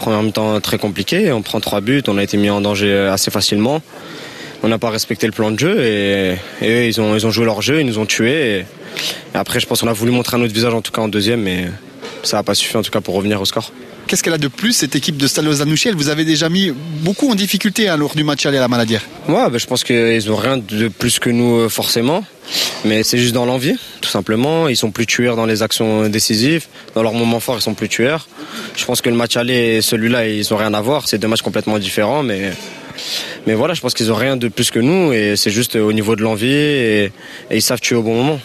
Première mi-temps très compliquée, on prend 3 buts, on a été mis en danger assez facilement. On n'a pas respecté le plan de jeu et eux, ils ont joué leur jeu, ils nous ont tués. Et après, je pense qu'on a voulu montrer un autre visage, en tout cas en deuxième, mais ça n'a pas suffi en tout cas pour revenir au score. Qu'est-ce qu'elle a de plus, cette équipe de Stade Lausanne-Ouchy? Elle vous avez déjà mis beaucoup en difficulté lors du match aller à la Maladière. Ouais, je pense qu'ils n'ont rien de plus que nous forcément, mais c'est juste dans l'envie, tout simplement. Ils sont plus tueurs dans les actions décisives, dans leurs moments forts ils sont plus tueurs. Je pense que le match aller et celui-là, ils n'ont rien à voir, c'est deux matchs complètement différents, mais voilà, je pense qu'ils n'ont rien de plus que nous et c'est juste au niveau de l'envie et ils savent tuer au bon moment.